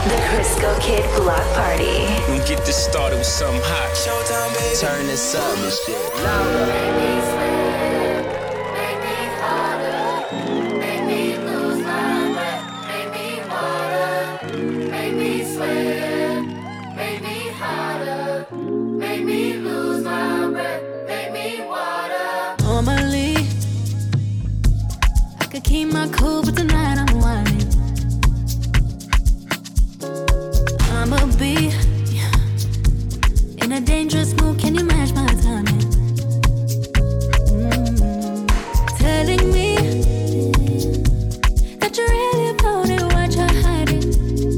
The Crisco Kid Block Party. We'll get this started with something hot. Showtime, baby. Turn this up and shit. Make me sweat, make me harder, make me lose my breath, make me water, make me sweat, make me harder, make me lose my breath, make me water. Normally, I could keep my cool, but tonight I'm whining. I'ma be in a dangerous mood. Can you match my timing? Telling me that you really about it, what you're hiding.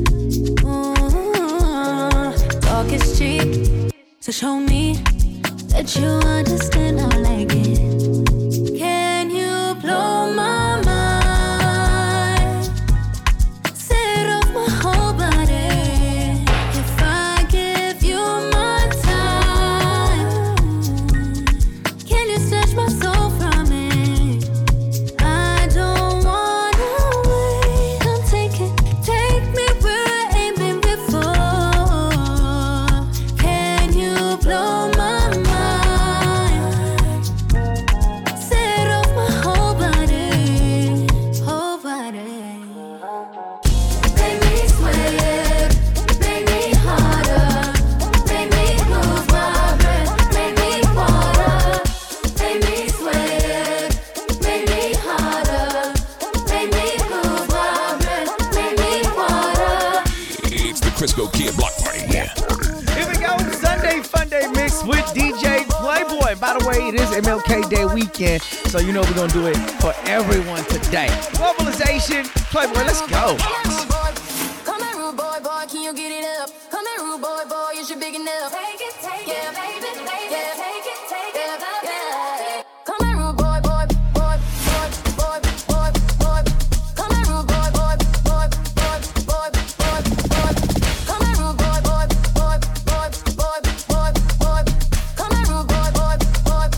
Talk is cheap, so show me that you understand I like it. Can you blow my mind? Set off my whole body. If I give you my time, can you snatch my soul from it? I don't wanna wait. Come take me where I ain't been before. Can you blow my mind? Set off my whole body, whole body. Make me sweat, make me harder, make me lose my breath, make me water. Make me sweat, make me harder, make me lose my breath, make me water. It's the Crisco Kid Block Party. Yeah. Here we go, Sunday Fun Day mix with DJ Playboy. By the way, it is MLK Day weekend, so you know we're gonna do it for everyone today. Globalization, Playboy, let's go. Come here, rude boy, boy, can you get it up? Come here, rude boy, boy, is you big enough? Take it, yeah, baby, yeah, take it, yeah. Come here, rude boy, boy, boy, boy, boy, boy, boy. Come here, rude boy, boy, boy, boy, boy, boy, boy. Come here, rude boy, boy, boy, boy, boy, boy, boy. Come here, rude boy, boy, boy.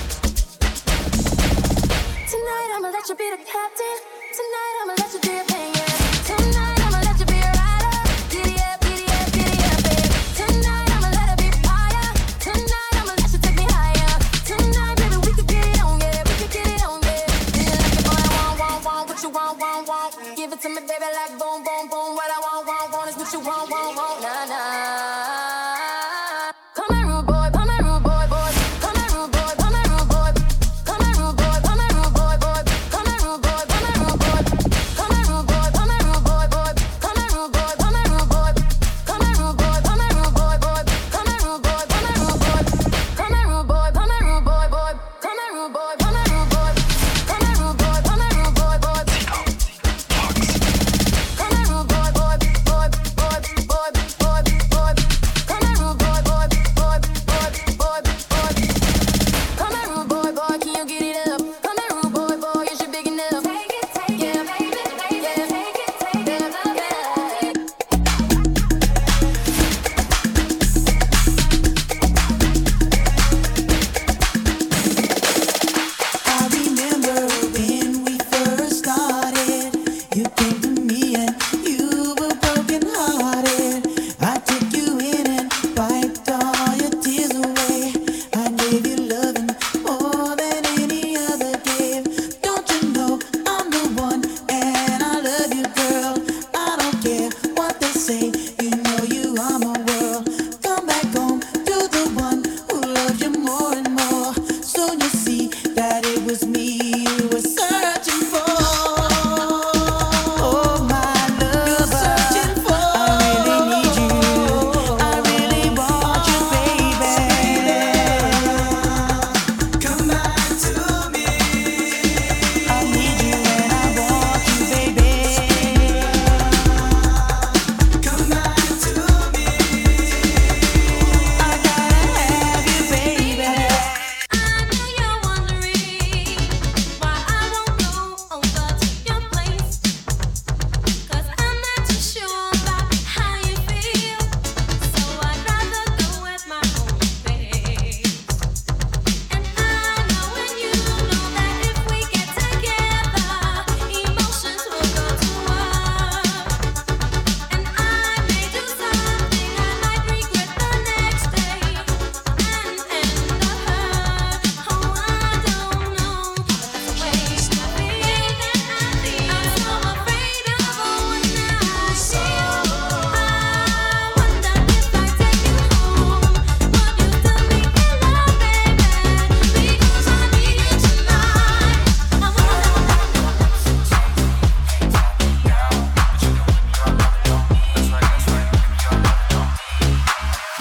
Tonight I'ma let you be the captain. Tonight I'ma let you be a pain. Tonight I'ma let you be a rider. Giddy up, giddy up, giddy up, babe. Tonight I'ma let it be fire. Tonight I'ma let you take me higher. Tonight, baby, we could get it on, yeah. We could get it on, yeah. Do you like it, boy? Want. What you want. Give it to me, baby, like boom, boom, boom. What I want is what you want, nah, nah. Come here, rude boy, come here, rude boy, boy. Come here, rude boy, come here, rude boy. Come here, rude boy, come here, rude boy, boy. Come here, rude boy, come here, rude boy. Come here, rude boy, come here, rude boy, boy. Come here, rude boy, come here, rude boy. Come here, rude boy, come here, rude boy, boy. Come here, rude boy, come here, rude boy. Come here, rude boy, come here, rude boy, boy. Come here, rude boy, come here, rude boy. Come here, rude boy, come here, rude boy, boy. Come here, rude boy, boy, boy, boy, boy, boy, boy.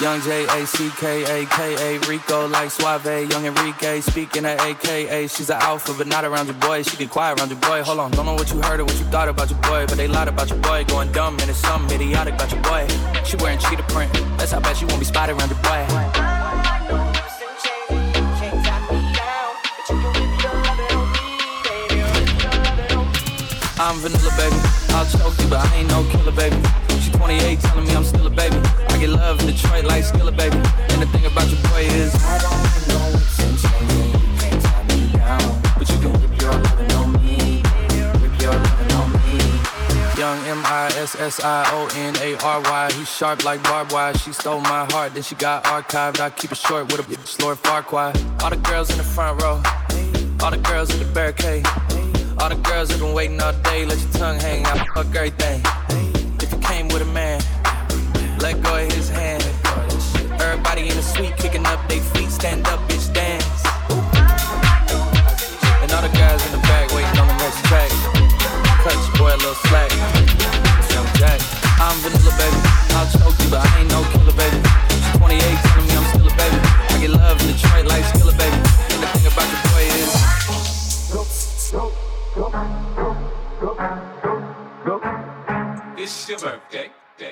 Young J-A-C-K-A-K-A, Rico like Suave, young Enrique, speaking at AKA. She's an alpha, but not around your boy. She get quiet around your boy. Hold on, don't know what you heard or what you thought about your boy, but they lied about your boy. Going dumb and it's something idiotic about your boy. She wearing cheetah print, that's how bad she won't be spotted around your boy. I'm vanilla, baby. I'll choke you, but I ain't no killer, baby. She 28, telling me I'm still a baby. I get love in Detroit like Skilla, baby. And the thing about your boy is I don't need no whips and chains, you can't tie me down. But you can whip your lovin' on me, whip your lovin' on me. Young M-I-S-S-I-O-N-A-R-Y. He's sharp like barbed wire. She stole my heart, then she got archived. I keep it short with a bitch, Lord Farquaad. All the girls in the front row, all the girls in the barricade. All the girls have been waiting all day, let your tongue hang out, fuck everything. If you came with a man, let go of his hand. Everybody in the suite kicking up their feet, stand up, bitch, dance. And all the guys in the back waiting on the next track. Cut your boy a little slack. Young Jack, I'm vanilla, baby. I'll choke you, but I ain't no killer, baby. She's 28, telling me I'm still a baby. I get love in Detroit like Skilla, baby. And the thing about your boy is it's your birthday.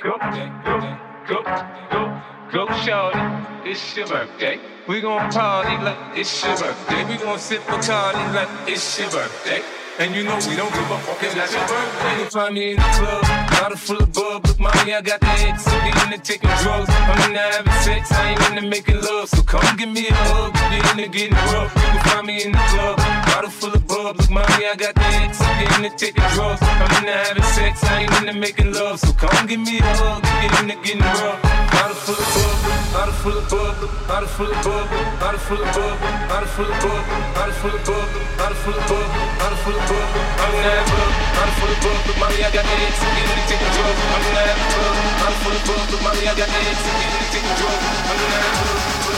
Go, shorty. It's your birthday. We gon' party like it's your birthday. We gon' sip Bacardi like it's your birthday. And you know we don't give a fuck, it's not your birthday. You find me in the club, bottle full of bub. Look, mommy, I got the X, so get into taking drugs. I'm into having sex, I ain't into making love. So come give me a hug, get into getting rough. You can find me in the club, bottle full of bub. Look, mommy, I got the X, so get into taking drugs. I'm into having sex, I ain't into making love. So come give me a hug, get into getting rough. Bottle full of bub, bottle full of bub, bottle full of bub, bottle full of bub, bottle full of bub, bottle full of bub, bottle full of bub, bottle full of bub. I'm in that club, bottle full of bub, but mommy, I got the X, so get into taking drugs. I'm in that club, bottle full of bub, but mommy, I got the X, so get into taking drugs. I'm in that club.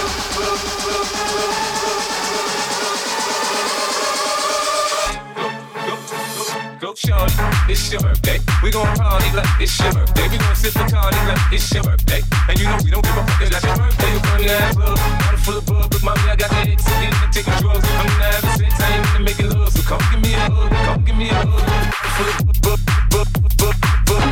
Go, shorty, it's your birthday. We gon' party like it's your birthday. We gon' sip Bacardi like it's your birthday. And you know we don't give a fuck, it's not your birthday. You come in that club, bottle full of bub, but mommy, I got the X, so get into taking drugs. I'm in that having sex, I ain't into making love. So come give me a hug, come give me a hug. Full of bub, bub, bub, bub.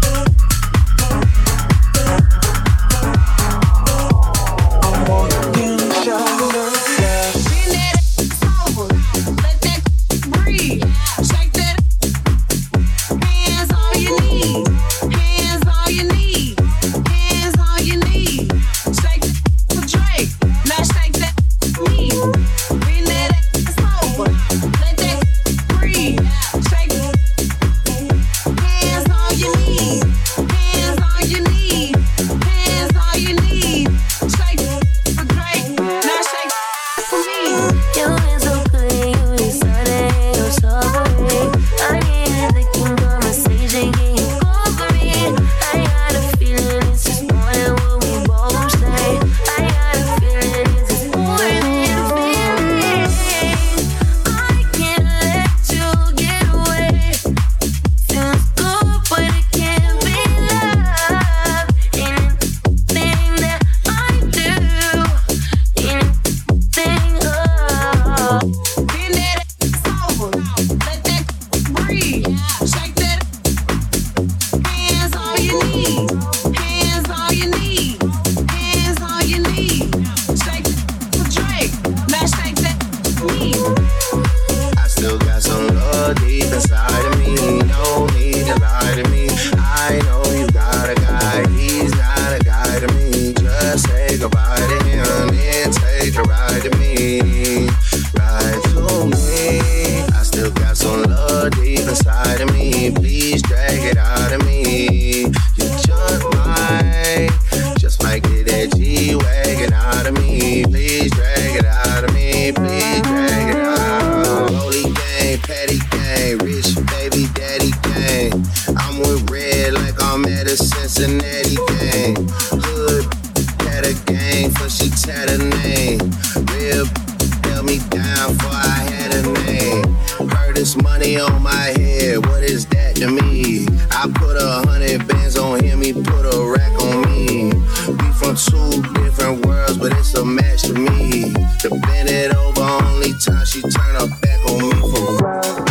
Yeah. this money on my head, what is that to me? I put 100 bands on him, he put a rack on me. We from two different worlds, but it's a match to me. To bend it over, only time she turn her back on me for real.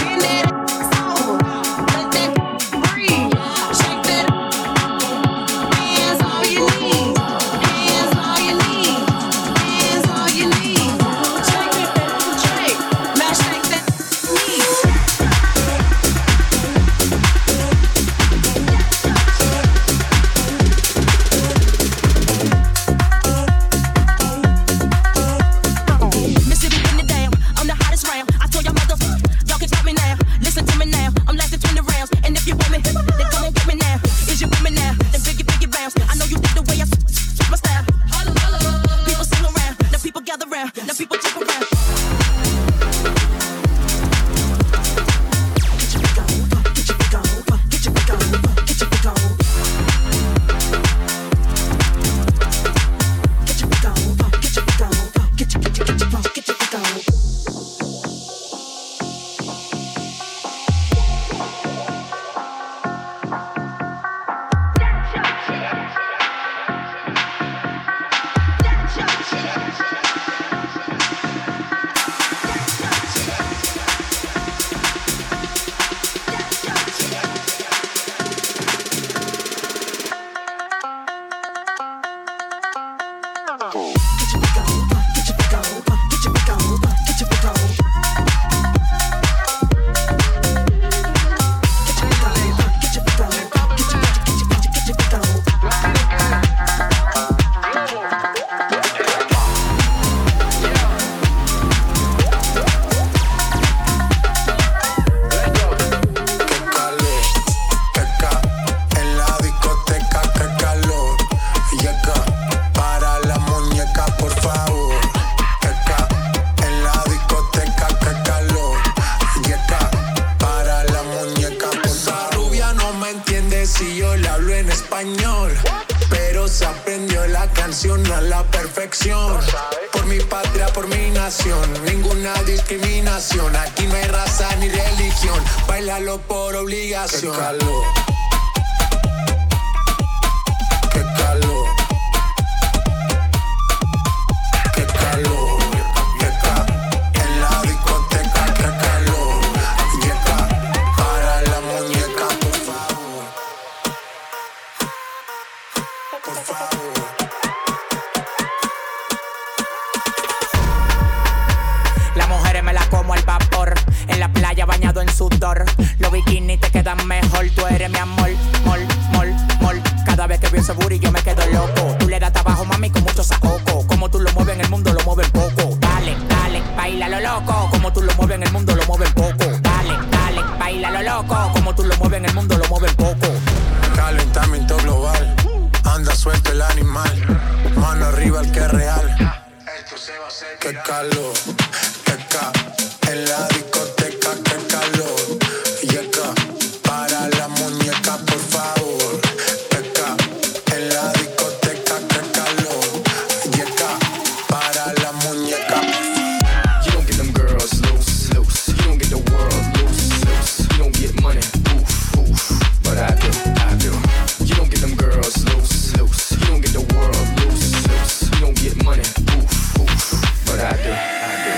I do.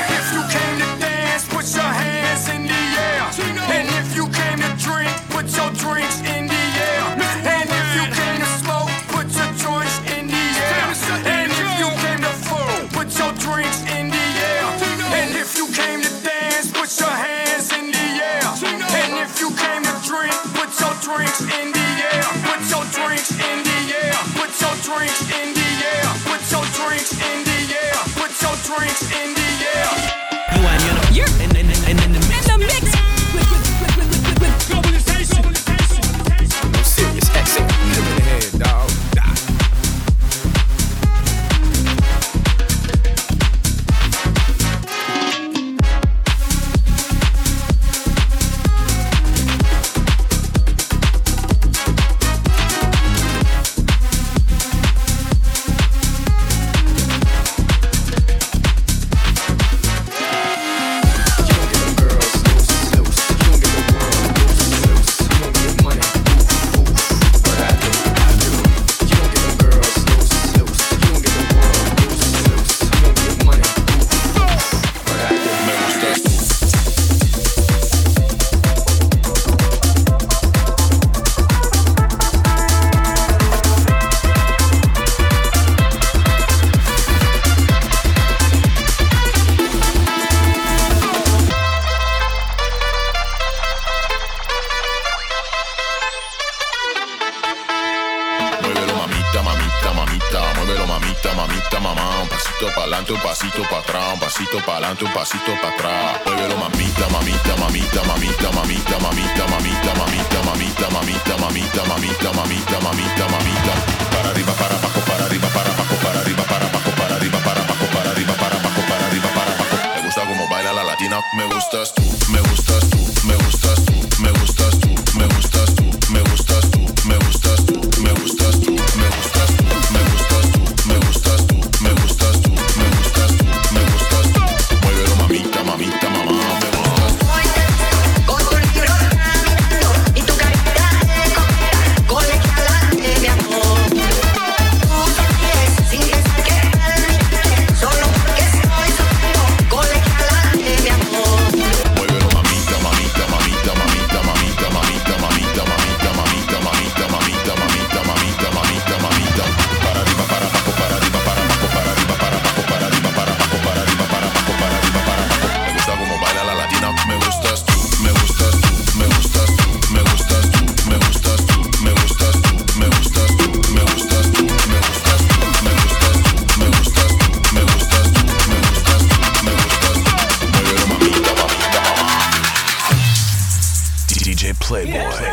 adelante, un pasito para atrás, un pasito para adelante, un pasito para atrás. Muévelo, mamita, mamita, mamita, mamita, mamita, mamita, mamita, mamita, mamita, mamita, mamita, mamita, mamita, mamita, mamita. Para arriba, para abajo, para arriba, para abajo, para arriba, para abajo, para arriba, para abajo, para arriba, para abajo, para arriba, para abajo. Me gusta como baila la latina, me gustas tú, me gustas tú, me gustas tú, me gustas tú, me gustas tú, me gustas tú, me gustas tú, me gustas tú, me gustas tú, me gustas tú, me gustas tú, me gustas tú, me gustas tú, me gustas tú. Muévelo, mamita, mamita, mamá, me gustas tú. Y tu carita de colegiala de mi amor. Tú sonríes sin pensar que solo porque estoy solo colegiala de mi amor. Muévelo, mamita, mamita, mamita, mamita, mamita, mamita, mamita, mamita, mamita, mamita, mamita, mamita, mamita, mamita, mamita. Para arriba, para abajo, para arriba, para abajo, para arriba, para abajo, para arriba, para abajo, para arriba, para abajo, para arriba, para abajo. Me gusta como baila la latina, me gustas tú, me gustas tú, me gustas tú, me gustas tú, me gustas tú, me gustas tú, me gustas tú, me gustas tú, me gustas tú, me gustas tú, me gustas tú, me gustas tú, me gustas tú, me gustas tú. Muévelo, mamita, mamita, mamá. DJ Playboy.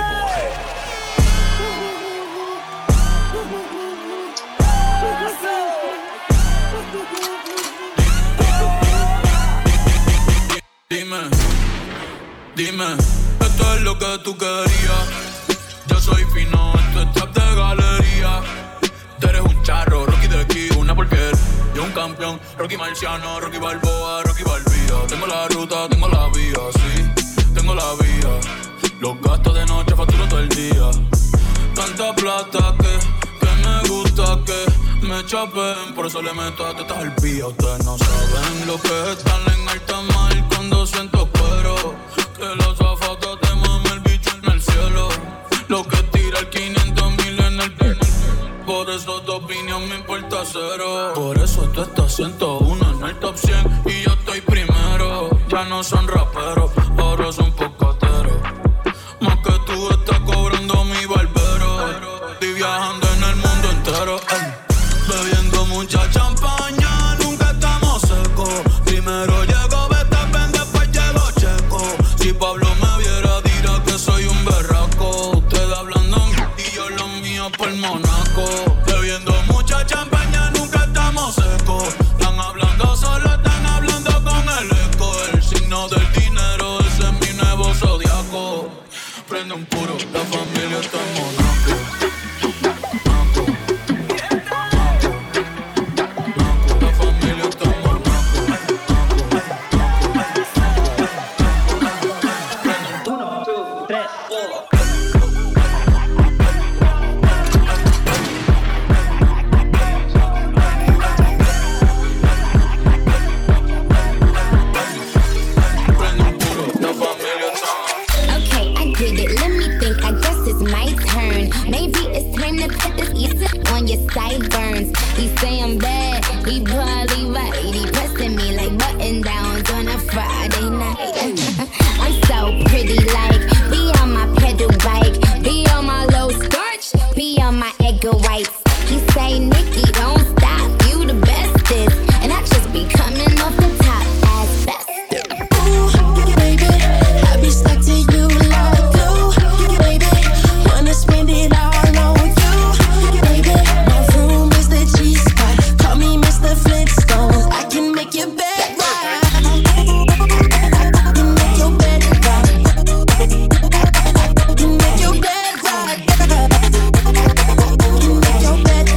Dime, esto es lo que tú querías. Yo soy fino, esto es trap de galería. Tú eres un charro, Rocky de aquí, una porquería. Yo un campeón, Rocky Marciano, Rocky Balboa, Rocky Balbía. Tengo la ruta, tengo la vía, sí, tengo la vía. Los gastos de noche facturo todo el día. Tanta plata que me gusta que me chapen. Por eso le meto a tetas al pía. Ustedes no saben lo que es estar en alta mar cuando siento cuero. Que los zapatos te mame el bicho en el cielo. Lo que tira el 500,000 en el pino. Por eso tu opinión me importa cero. Por eso tú estás 101 en el top 100 y yo estoy primero. Ya no son raperos, ahora son pocateros. Más que tú estás cobrando mi barbero. Estoy viajando en el mundo entero, bebiendo mucha champaña, nunca estamos secos. Primero llego Verstappen, después llego Checo. Si Pablo me viera dirá que soy un berraco. Ustedes hablando y yo lo mío por Monaco. Bebiendo mucha champaña, nunca estamos secos. Están hablando solo, están hablando con el eco. El signo del dinero, ese es mi nuevo zodiaco. Prende un puro, la familia está en Monaco. Sideburns. He say I'm bad, he probably right. He pressing me like button downs on a Friday night. I'm so pretty, like be on my pedal bike, be on my low starch, be on my egg whites. He say Nikki, don't stop, you the bestest, and I just be coming off the top as faster. Ooh, baby, I be stuck to you like glue, baby. Wanna spend it all on you, baby. The Flintstones, I can make your bed right. I can make your bed right. I can make your bed right. I can make your bed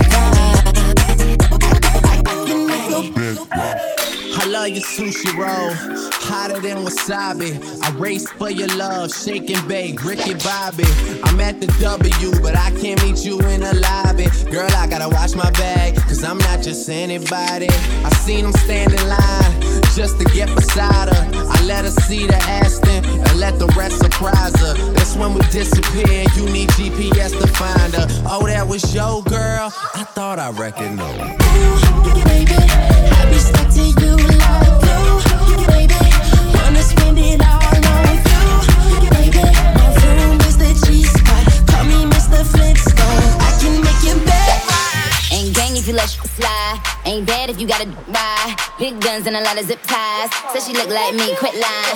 right. I can make your bed right. I love your sushi roll, hotter than wasabi. I race for your love, shake and bake, Ricky Bobby. I'm at the W, but I can't meet you in the lobby. Girl, I gotta watch my bag, cause I'm not just anybody. I seen him stand in line, just to get beside her. I let her see the Aston, and let the rest surprise her. That's when we disappear, you need GPS to find her. Oh, that was your girl? I thought I recognized her. Ooh, baby, I be stuck to you like glue, baby. Wanna spend it all on you, baby. My room is the G-spot, call me Mr. Flintstone. I can make your bed right. Ain't gang if you let you slide, ain't bad if you you gotta ride. Big guns and a lot of zip ties. Said she look like me, quit lying.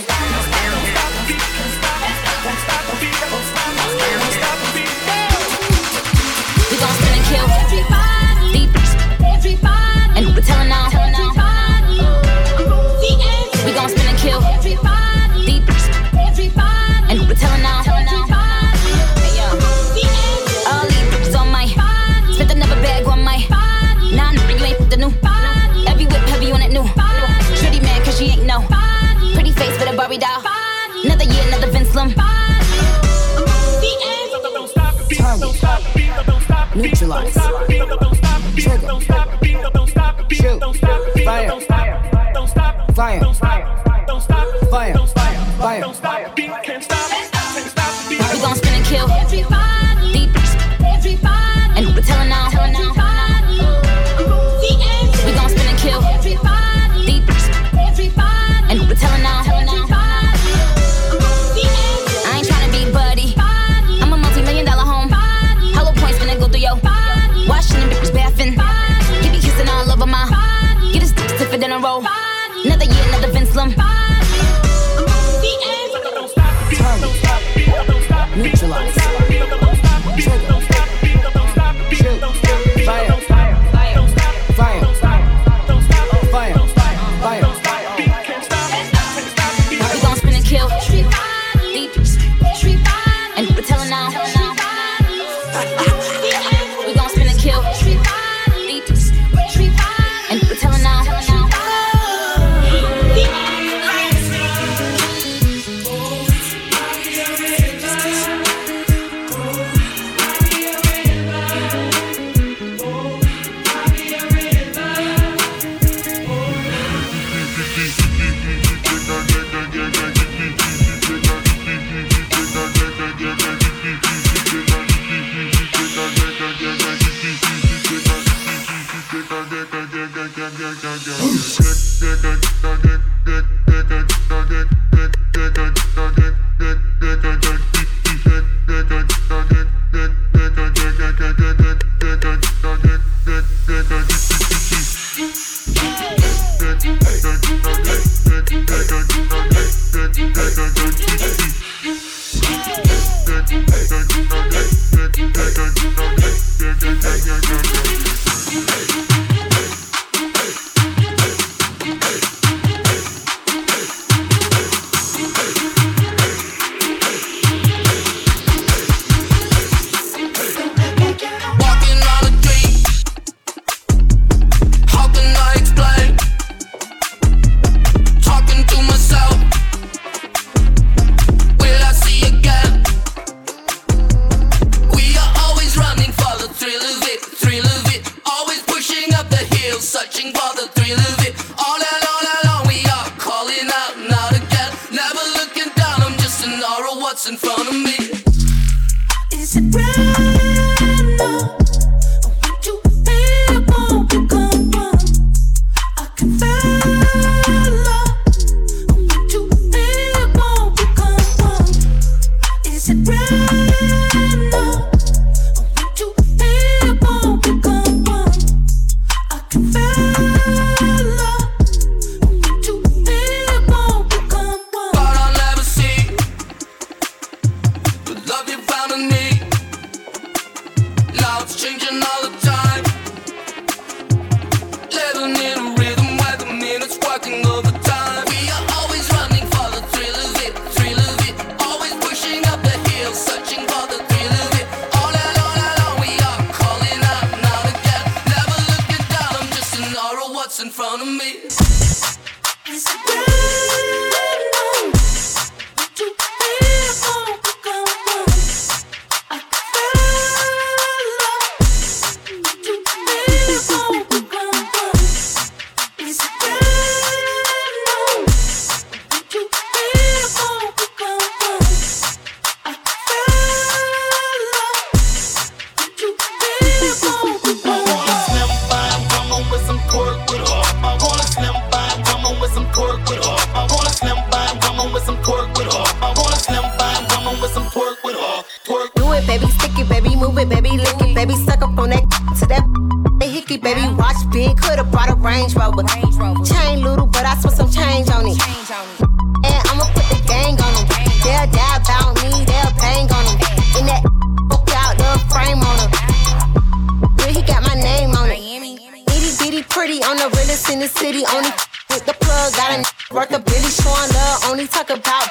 We gon' spin and kill. Deep. And we're telling all. We gon' spin and kill. Deep. And we're telling all. All these bitches on my. Spent another bag on my. Nah, you ain't put the new. Every whip heavy on it new. Pretty mad cause she ain't know. Pretty face with a Barbie doll. Another year, another Vince Slim. Neutralize. Trigger. Shoot. Fire. Fire. Fire. Fire. We gon' spin and kill. Deep. And we're telling all. We gon' spin and kill. Deep. And we're telling all. I ain't tryna be buddy. I'm a multi-million-dollar home. Hollow points finna go through yo. Washing them bitches bathing. You be kissing all over my. Get a stick stiffer than a roll. Another year, another Vince Slim. Neutralize. Trigger. Shoot. Fire. Fire. Fire. Fire. We gon' spin and kill. Deep. And we're telling all. We gon' spin and kill. Deep. And we're telling all.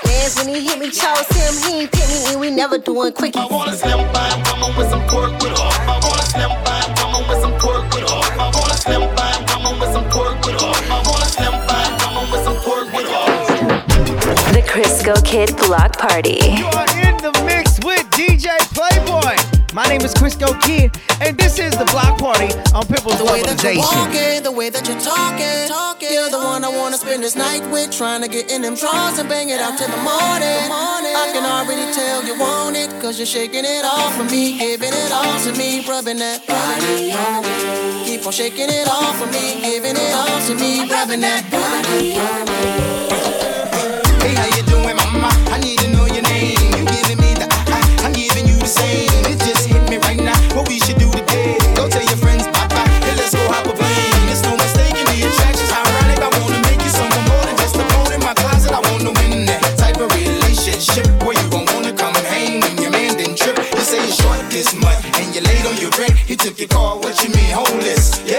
dance when he hit me, chose him, he ain't pick me, and we never doing quickie. I wanna slim fine woman with some pork with her. I wanna slim fine woman with some pork with her. I wanna slim fine woman with some pork with her. I wanna slim fine woman with some pork with her. The Crisco Kid Block Party. You are in the mix with DJ Playboy. My name is Crisco Kid, and this is the Block Party on Pitbull's The way that you're Globalization. walking, the way that you're talking. You're the one I wanna spend this night with, trying to get in them drawers and bang it out till the morning. I can already tell you want it, cause you're shaking it off for me, giving it all to me, rubbing that body on me. Keep on shaking it off for me, giving it all to me, rubbing that body on me. Hey, how you doing, mama? I need to know your name. You giving me the I'm giving you the same. It just hit me right now. What we should do today? Go tell your friends, bye-bye. Hey, let's go hop a plane. There's no mistaking the attractions. Ironic, I wanna make you something more than just a boat in my closet. I want to win that type of relationship where you gon' wanna come and hang when your man didn't trip. You say you're short this month and you late on your rent. He took your car, what you mean, homeless? Yeah.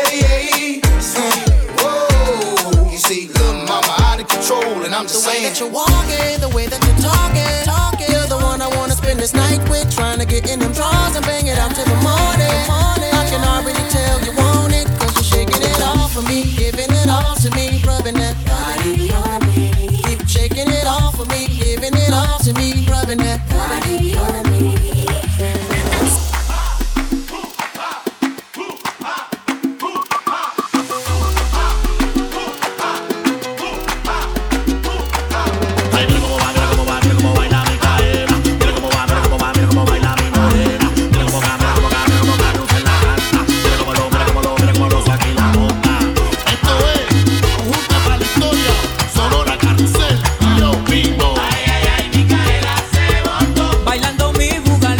Whoa, you see, little mama out of control, and I'm just The way saying. that you're walking, the way that you're talking. You're the one I wanna spend this night with, trying to get in them drawers and bang it out till the morning. I can already tell you want it, cause you're shaking it off for me, giving it all to me, rubbing that body on me. Keep shaking it off for me, giving it all to me, rubbing that body on me. Bailando mi Bugatti.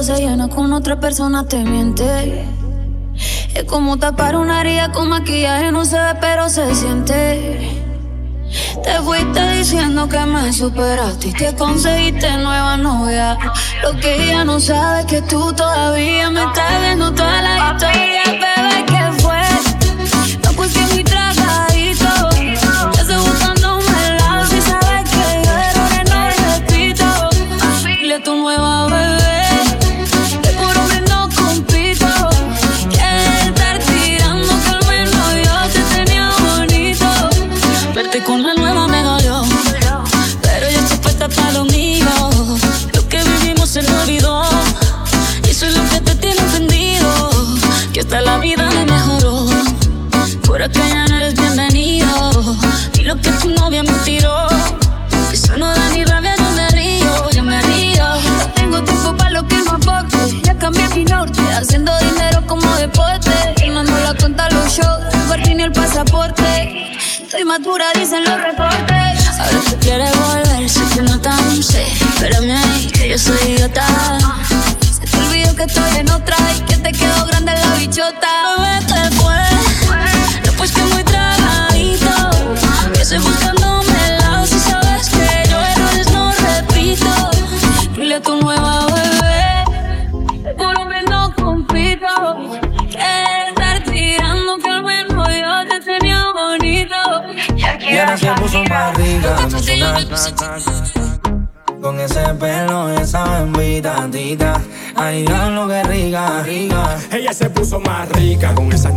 vaso se llena con otra persona te miente. Es como tapar una herida con maquillaje, no se ve pero se siente. Te fuiste diciendo que me superaste y que conseguiste nueva novia. Lo que ella no sabe es que tú todavía me estás viendo toda la historia. Bebé, ¿qué fue? No, pues que muy tragadito. Ya estoy buscándome el lado. Si sabes que yo errores no repito. Dile a tu nueva bebé que por un mes no compito. Que estar tirando que al menos yo te tenía bonito. Verte con la nueva me dolió, pero yo estoy puesta para lo mío. Lo que vivimos se me olvidó, y eso es lo que te tiene ofendido. Que hasta la vida me mejoró, por acá ya no eres bienvenido. Y lo que tu novia me tiró, eso no da ni rabia, yo me río, yo me río. No tengo tiempo para lo que no aporte, ya cambié mi norte, haciendo dinero como deporte. Y no la cuenta los shows, el parking y el pasaporte. Estoy madura, dicen los reportes. Ahora tú quieres volver, sé que no tan sé. Espérame ahí, que yo soy idiota. Se te olvidó que estoy en otra y que te quedó grande la bichota. Bebé, te fue, no pues que muy tragadito. Que estoy buscándome el lado. Si sabes que yo errores no repito. Dile a tu nueva bebé, por un mes no compito. Que estar tirando que al menos yo te tenía bonito. Y ahora se puso más rica, no con ese pelo, esa bembita, tita. Ay, lo que rica, rica. Ella se puso más rica con esa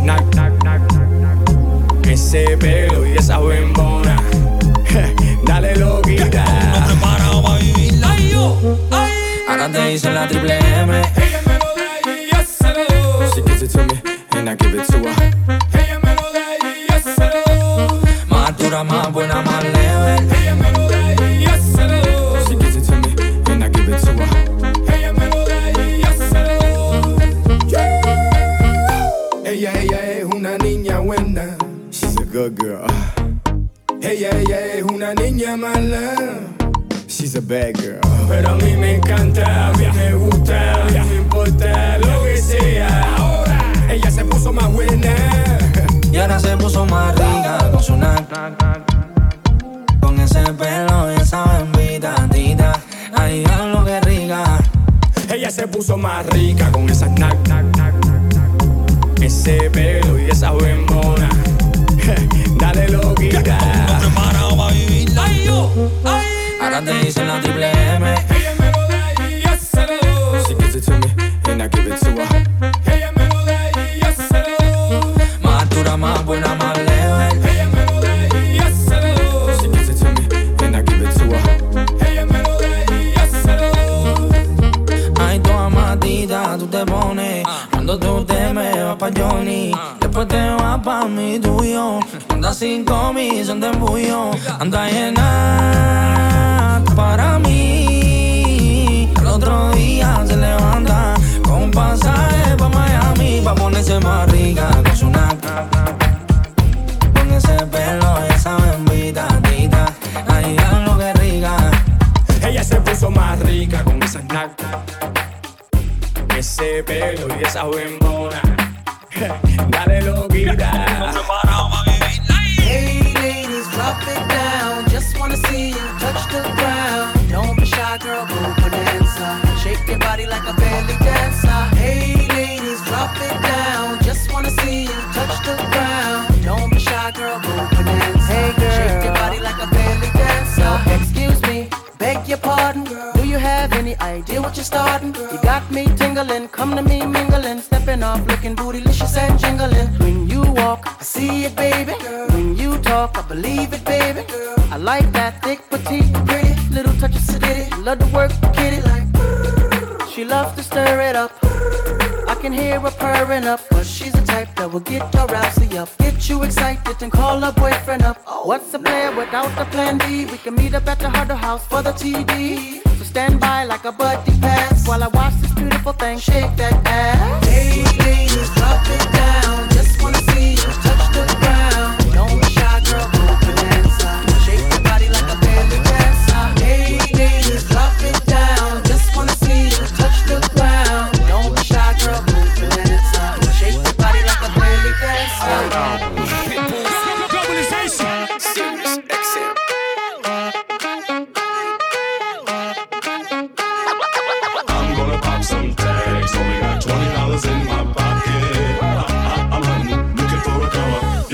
ese pelo y esa bembona. Dale loquita. No preparado para vivirla. Ay, yo, ay. Ahora te hice la triple M. Ella me lo da y yo se lo doy. She gives it to me and I give it to her. Ella me lo da y yo se lo doy. Más dura, más buena, más leve. Ella me lo da y yo se lo doy. She gives it to me and I give it to her. Ella me lo da y yo se lo doy. Ella es una niña buena. She's a good girl. Ella es una niña mala. She's a bad girl. Pero a mí me encanta, a mí me gusta, no me importa lo que sea. Ahora ella se puso más buena. Y ahora se puso más rica con su con ese pelo y esa bembita, tita. Ay, lo que rica. Ella se puso más rica con esa ese pelo y esa bembona. Dale loquita. No preparado para vivirla. Ay, yo, ay. Ahora te hice la triple M. Ella me lo da y yo se lo doy. She gives it to me and I give it to her. Ella me lo da y yo se lo doy. Más dura, más buena, más leve. Ella me lo da y yo se lo doy. She gives it to me and I give it to her. Ella me lo da y yo se lo doy. Ay, toda matita, tú te pones. Cuando tú te me vas pa' Johnny, después te vas pa' mi tuyo. Anda 5 mil, son de embullo. Anda llena para mí. El otro día se levanta con un pasaje pa' Miami, pa' ponerse más rica con su con ese pelo y esa bembita, tita. Ay, lo que rica. Ella se puso más rica con esa ese pelo y esa bembona. Dale loquita. Hey ladies, drop it down. Just wanna see you touch the ground. Don't be shy, girl, go bonanza. Shake your body like a belly dancer. Hey ladies, drop it down. Just wanna see you touch the ground. Don't be shy, girl, go bonanza. Hey girl, shake your body like a belly dancer. Now, excuse me, beg your pardon. Do you have any idea what you're starting? You got me tingling, come to me mingling, stepping off, looking bootylicious and jingling. When you walk, I see it, baby. When you talk, I believe it, baby. I like that thick, petite, pretty, little touch of sedity. Love to work the kitty like. She loves to stir it up. I can hear her purring up, cause she's the type that will get your rousey up, get you excited and call her boyfriend up. What's a player without a plan B? We can meet up at the Harder House for the TD. So stand by like a buddy pass while I watch this beautiful thing shake that ass. Hey ladies, drop it down. Just wanna see you touch the ground. Don't be shy, girl, go bonanza. Shake your body like a belly dancer. Hey ladies, drop it down. Just wanna see you touch the ground.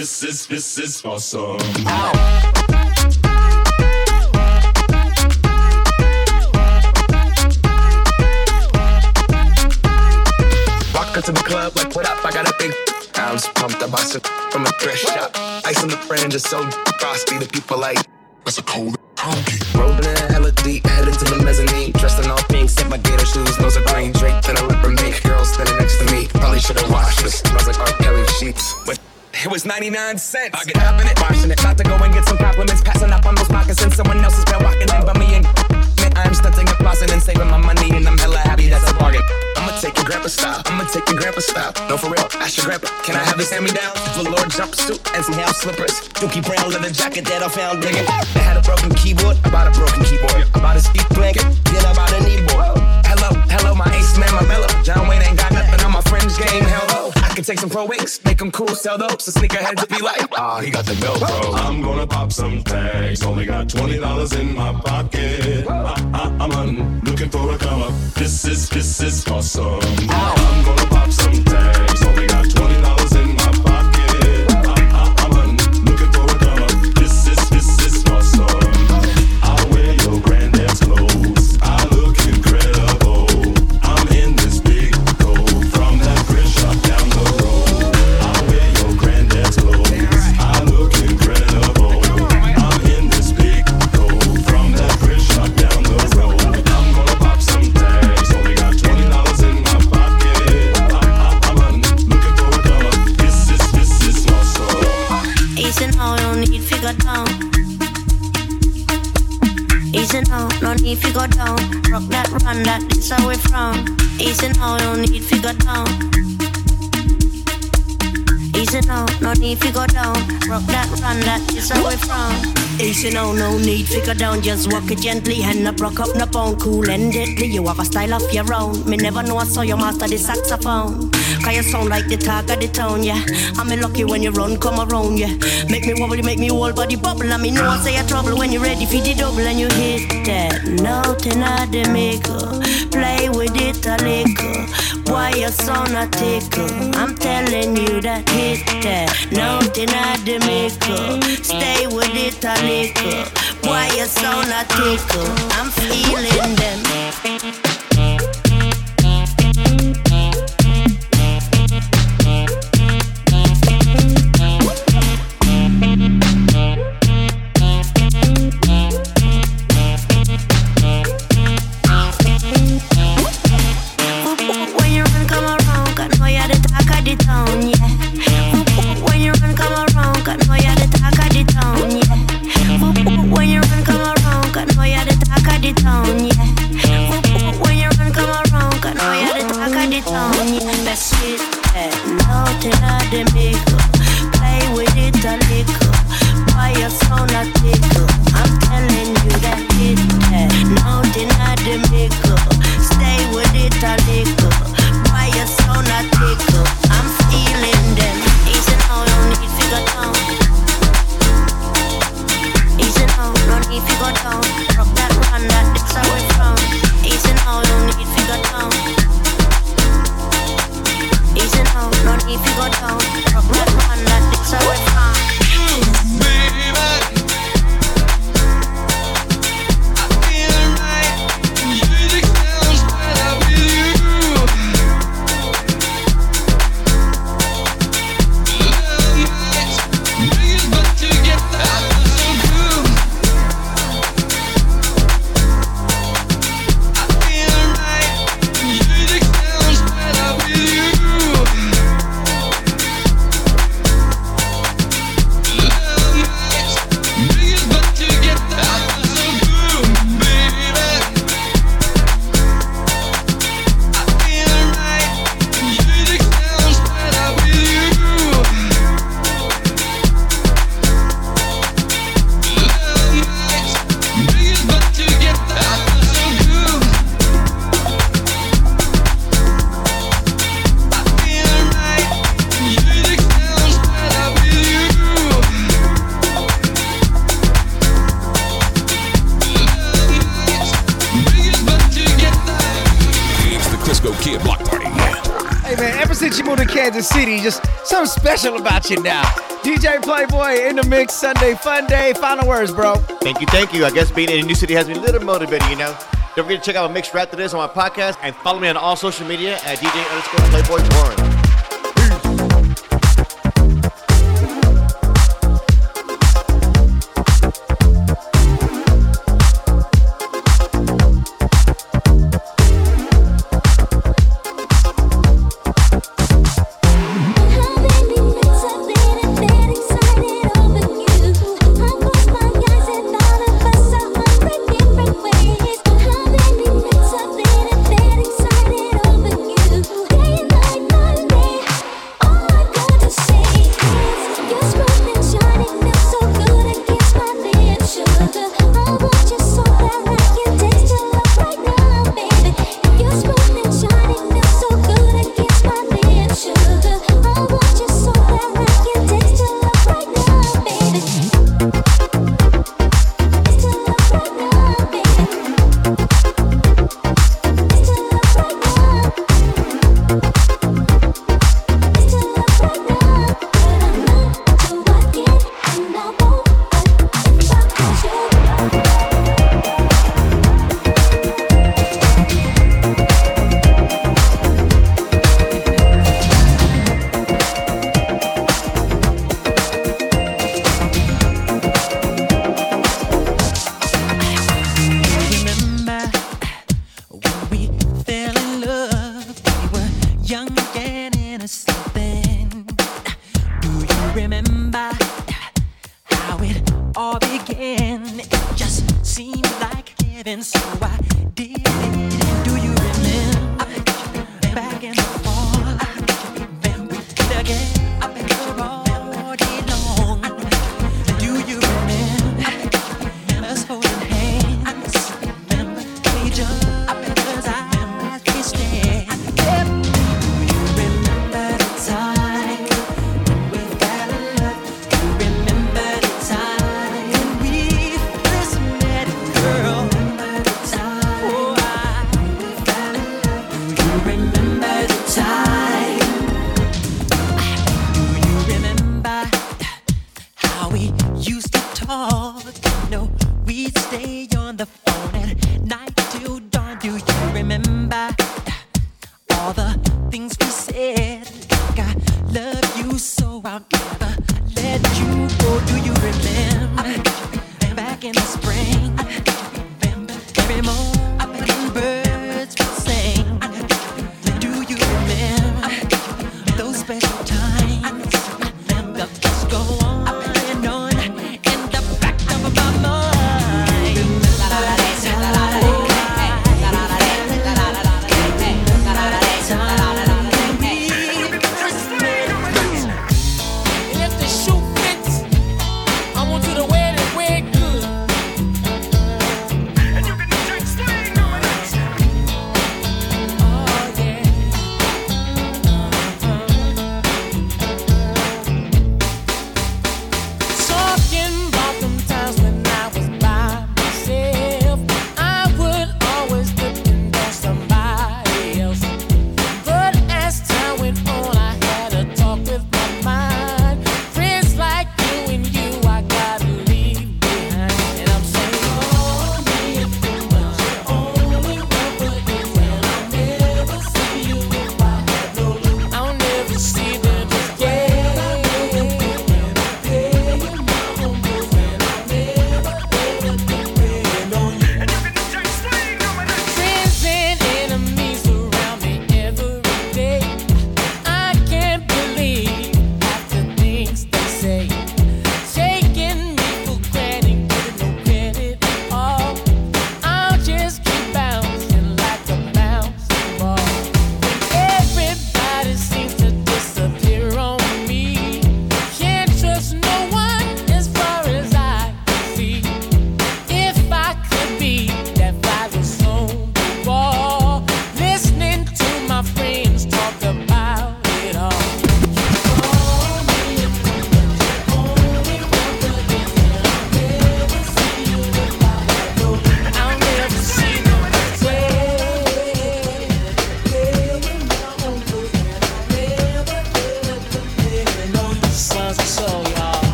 This is awesome. Walk into the club like, what up? I got a big. I was pumped. I bought some from a thrift shop. Ice on the fringe is so frosty. The people like, that's a cold honky. Rolling in hella deep, head into the mezzanine. Dressed in all pink, set my gator shoes, nose are green. Draped in a leopard mink. Girl standing next to me. Probably should've washed this. Smells like R. Kelly sheets. But it was 99 cents. I get up in it, washing it. About to go and get some compliments. Passing up on those moccasins. Someone else has been walking in by me and I'm stunting and flossing and saving my money and I'm hella happy that's a bargain. I'ma take your grandpa style. No, for real, ask your grandpa. Can I have this hand-me-down? Velour jumpsuit and some house slippers. Dookie brown leather jacket that I found digging. I had a broken keyboard. I bought a broken keyboard. I bought a ski blanket. Then I bought a kneeboard. Hello, my ace man, my mellow. John Wayne ain't got nothing on my fringe game. Hello, I can take some pro wings, make them cool, sell those. So sneakerheads be like, he got the Velcro. I'm gonna pop some tags. Only got $20 in my pocket. I'm hunting, looking for a come up. This is awesome. I'm gonna pop some tags. Only got $20 in my pocket. I'm hunting, looking for a come up. This is awesome. I'll wear your granddad's clothes. I look incredible. I'm in this big coat from that thrift shop down the road. I'll wear your granddad's clothes. I look incredible. I'm in this big coat from that thrift shop down the road. I'm gonna pop some tags. Only got $20 in my pocket. I'm looking for a come up. This is awesome. Easy now, no need to go down. Easy now, no need to go down. Rock that, run that, this how we from. Easy now, no need to go down. Easy now, no need to go down. Rock that, run that, this how we from. Easy now, no need to go down. Just walk it gently, hand up, rock up, no pound. Cool and deadly, you have a style of your own. Me never know I saw you master the saxophone. Cause you sound like the talk of the town, yeah. I'm lucky when you run, come around, yeah. Make me wobble, make me whole body bubble. I mean, no one say you trouble when you're ready for the double and you hit that note in the maker. Play with it a liquor. Why your son a tickle? I'm telling you that hit that note in the maker. Stay with it a liquor. Why your son a tickle? I'm feeling them. Kansas City. Just something special about you now. DJ Playboy in the mix, Sunday Fun Day. Final words, bro. Thank you. I guess being in a new city has me a little motivated, you know. Don't forget to check out my mix right after this on my podcast and follow me on all social media at DJ_Playboy Torn.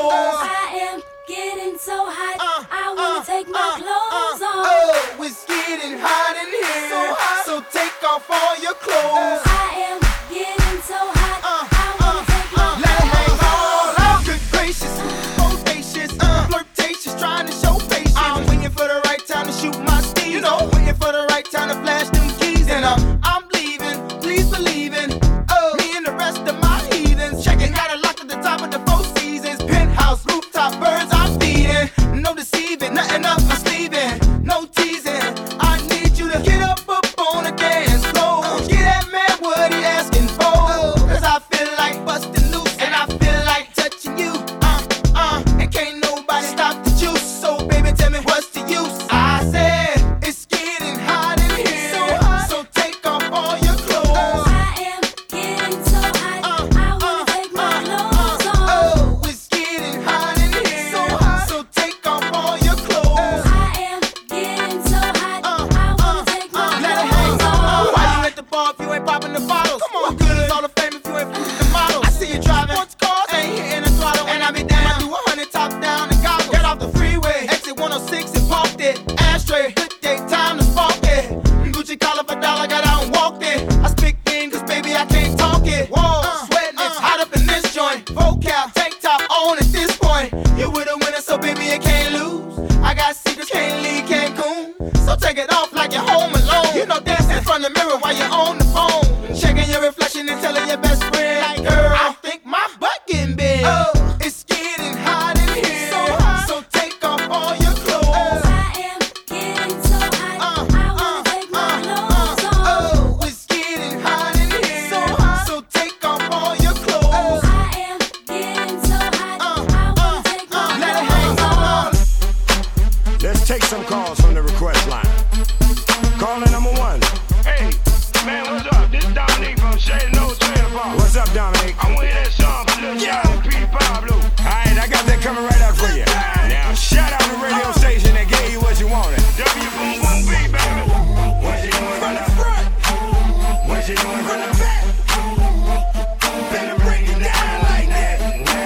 I am getting so hot. I wanna take my clothes off. Oh, it's getting hot in here. So take off all your clothes. I am getting so hot. I wanna take my Let it hang clothes all off. out. Good gracious, bodacious, flirtatious, trying to show patience. I'm waiting for the right time to shoot my steam. You know, waiting for the right time to flash them keys. And I'm leaving, please believe in. Me and the rest of my heathens. Checking out a lock at the top of the Four Seasons. Penthouse, rooftop, birds I'm feeding. No deceiving, nothing up my sleeving. No teasing. I need you to get up on the dance floor. Get that man what he asking for. Cause I feel like busting loose and I feel like touching you. And can't nobody stop the juice. So baby, tell me what's the use? I said it's getting hot in here. So take off all your clothes. I am getting so hot. I wanna take my clothes off. Oh, it's getting hot in here. So take off all your clothes. I am getting so hot. I wanna take my Let it hang clothes off. Why you at the bar if you ain't popping the bottles? Come on, what good is all the fame if you ain't flipping the models? I see you driving sports cars, ain't hitting the throttle, and I be down. I do 100 top down and gobble. Get off the freeway, exit 106 and parked it. Ashtray, good day, time to spark it. Gucci collar for dollar, got out and walked it. I speak thin, cause baby I can't talk it. Whoa, sweating, it's hot up in this joint. Vocal, tank top on at this point. You with a winner, so baby you can't lose. I got secrets, can't leave Cancun. So take it off like you're home alone. You know dancing in front of the mirror while you're on the phone. Checking your reflection and telling your best friend, like, girl, I think my butt getting big. Oh, it's getting hot in here. So take off all your clothes. I am getting so hot. I wanna take my clothes off. Oh, it's getting hot in here. So take off all your clothes. I am getting so hot. I wanna take my Let it hang clothes off. Let's take some calls from the request line. Caller number 1. Hey, man, what's up? This is Dominique from Shady No Trailer Park. What's up, Dominic? I want to hear that song from Lil Jon and Peter Pablo. Alright, I got that coming right out for you. Now, shout out the radio station that gave you what you wanted. W Boom Boom B, baby. What you doing from the front? What you doing from the back? Better break it down like that.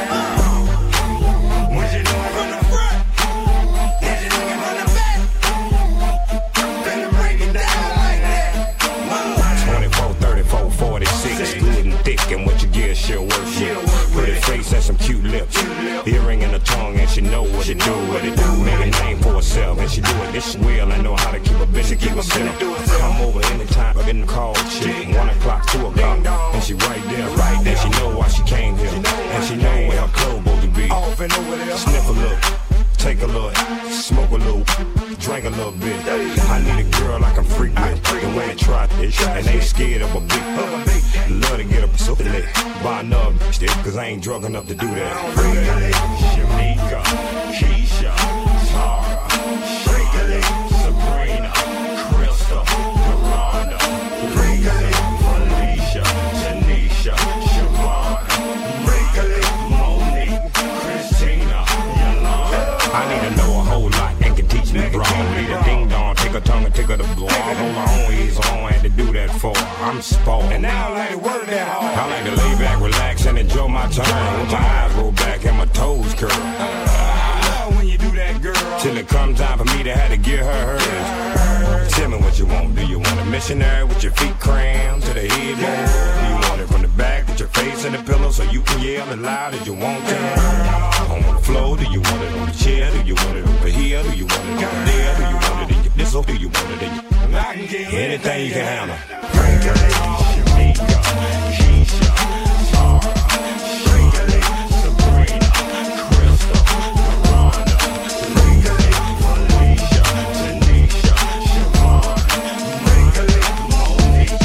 What you doing from the front? What you doing from the back? Better break it down like that. 24, 34, 46, good and thick, and what you get she'll work with. Pretty face and some cute lips, earring in the tongue, and she know what to do. Make a name for herself, and she do it this well. I know how to keep a bitch and keep herself. Come over anytime, I'm in the call chick. 1 o'clock, 2 o'clock, and she right there. And she know why she came here, and she know where her clothes supposed to be. Sniff a look, take a look, smoke a little, drink a little bit. I need a girl I can freak with, the way they try this, and ain't scared of a big. Love to get up so lit, buy another stick, cause I ain't drunk enough to do that. Shamika, Keisha, Tara, Freaky, Sabrina, Crystal, Doranda, Freaky, Felicia, Tanisha, Siobhan, Freaky, Monique, Christina, Yolanda. I need to know a whole lot and can teach me wrong. Need a ding dong, take a tongue and take her to blow. Hold my own ears on, had to do that for. I'm spoiled. And now I like to work that hard. I like to lay back, relax, and enjoy my time. With my eyes roll back and my toes curl. When you do that, girl. Till it comes time for me to have to give her hers. Tell me what you want. Do you want a missionary with your feet crammed to the headboard? Do you want it from the back with your face in the pillow so you can yell as loud as you want to? On the floor, do you want it on the chair? Do you want it over here? Do you want it over there? Do you want it in your this or do you want it in your... Anything you can handle. Shamika, Keisha, Tara, Freaky, Sabrina, Crystal, Doranda, Freaky, Felicia, Tanisha, Siobhan, Freaky, Monique,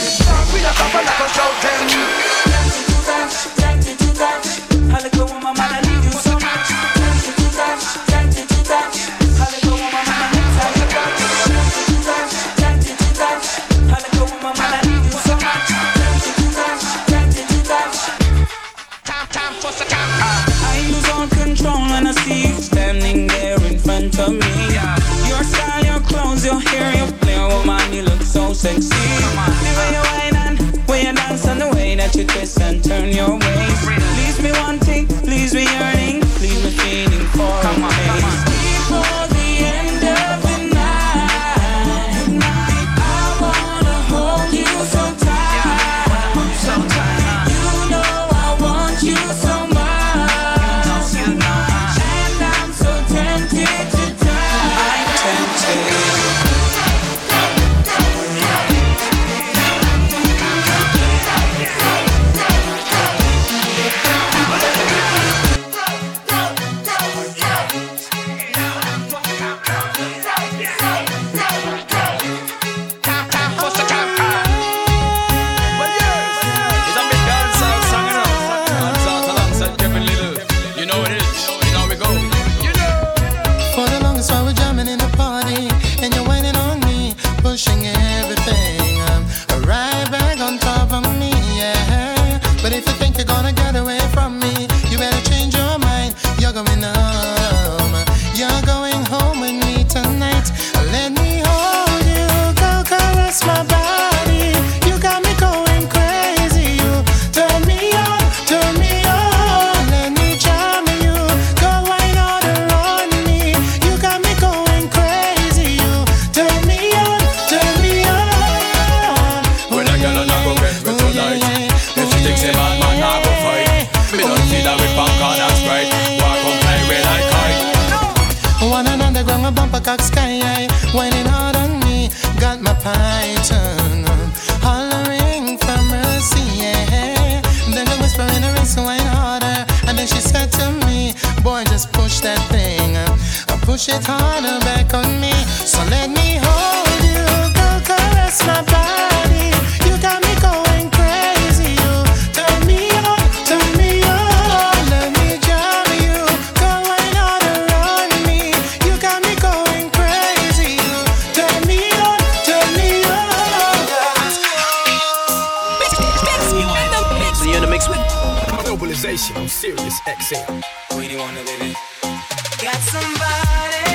sexy. The way you whine and way you dance and the way that you twist and turn your waist. Leaves me wanting, leaves me yearning, push it harder back on me. So let me hold you, go caress my body. You got me going crazy. You turn me on, turn me on. Let me jam you, go right out around me. You got me going crazy. You turn me on, turn me on. So you're in the mix with Globalization on Sirius XM. What do you want to do? Got somebody